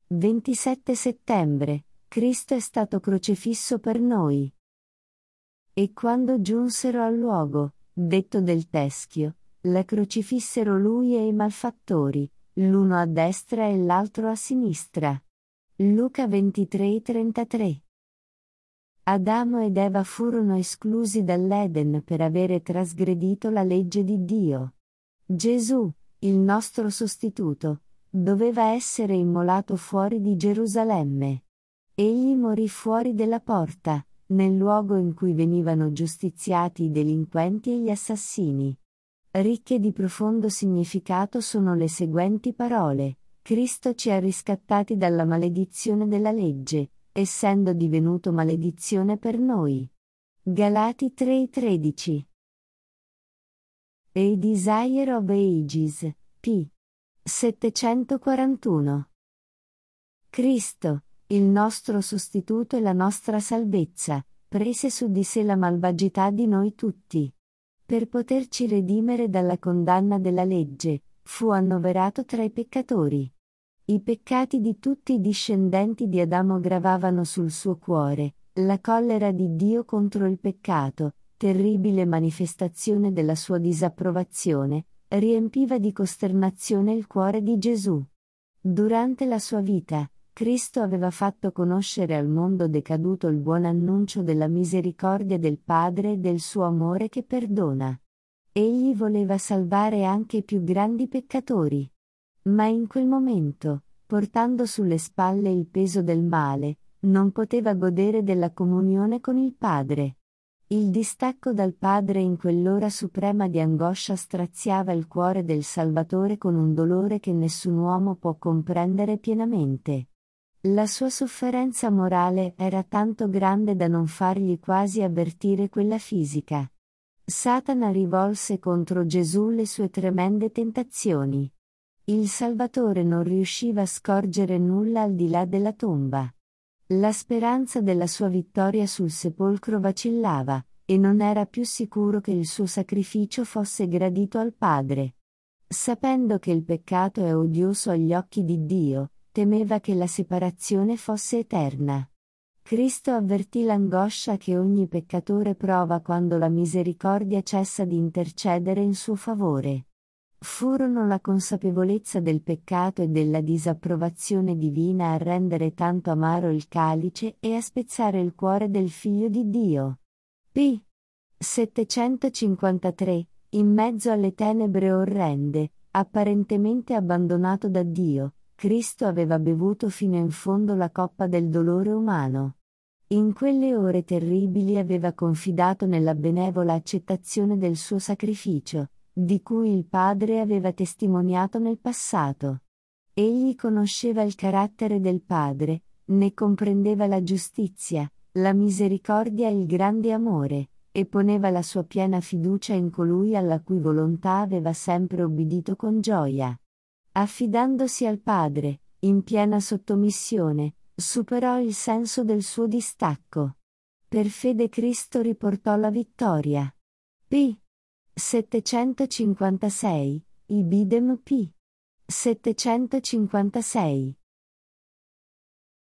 27 settembre, Cristo è stato crocifisso per noi. E quando giunsero al luogo, detto del Teschio, la crocifissero lui e i malfattori, l'uno a destra e l'altro a sinistra. Luca 23:33. Adamo ed Eva furono esclusi dall'Eden per avere trasgredito la legge di Dio. Gesù, il nostro sostituto, doveva essere immolato fuori di Gerusalemme. Egli morì fuori della porta, nel luogo in cui venivano giustiziati i delinquenti e gli assassini. Ricche di profondo significato sono le seguenti parole: Cristo ci ha riscattati dalla maledizione della legge, essendo divenuto maledizione per noi. Galati 3:13. A Desire of Ages, p. 741. Cristo, il nostro sostituto e la nostra salvezza, prese su di sé la malvagità di noi tutti. Per poterci redimere dalla condanna della legge, fu annoverato tra i peccatori. I peccati di tutti i discendenti di Adamo gravavano sul suo cuore, la collera di Dio contro il peccato, terribile manifestazione della sua disapprovazione, riempiva di costernazione il cuore di Gesù. Durante la sua vita, Cristo aveva fatto conoscere al mondo decaduto il buon annuncio della misericordia del Padre e del suo amore che perdona. Egli voleva salvare anche i più grandi peccatori. Ma in quel momento, portando sulle spalle il peso del male, non poteva godere della comunione con il Padre. Il distacco dal Padre in quell'ora suprema di angoscia straziava il cuore del Salvatore con un dolore che nessun uomo può comprendere pienamente. La sua sofferenza morale era tanto grande da non fargli quasi avvertire quella fisica. Satana rivolse contro Gesù le sue tremende tentazioni. Il Salvatore non riusciva a scorgere nulla al di là della tomba. La speranza della sua vittoria sul sepolcro vacillava, e non era più sicuro che il suo sacrificio fosse gradito al Padre. Sapendo che il peccato è odioso agli occhi di Dio, temeva che la separazione fosse eterna. Cristo avvertì l'angoscia che ogni peccatore prova quando la misericordia cessa di intercedere in suo favore. Furono la consapevolezza del peccato e della disapprovazione divina a rendere tanto amaro il calice e a spezzare il cuore del Figlio di Dio. P. 753, in mezzo alle tenebre orrende, apparentemente abbandonato da Dio, Cristo aveva bevuto fino in fondo la coppa del dolore umano. In quelle ore terribili aveva confidato nella benevola accettazione del suo sacrificio, di cui il Padre aveva testimoniato nel passato. Egli conosceva il carattere del Padre, ne comprendeva la giustizia, la misericordia e il grande amore, e poneva la sua piena fiducia in colui alla cui volontà aveva sempre obbedito con gioia. Affidandosi al Padre, in piena sottomissione, superò il senso del suo distacco. Per fede Cristo riportò la vittoria. P. 756, Ibidem p. 756.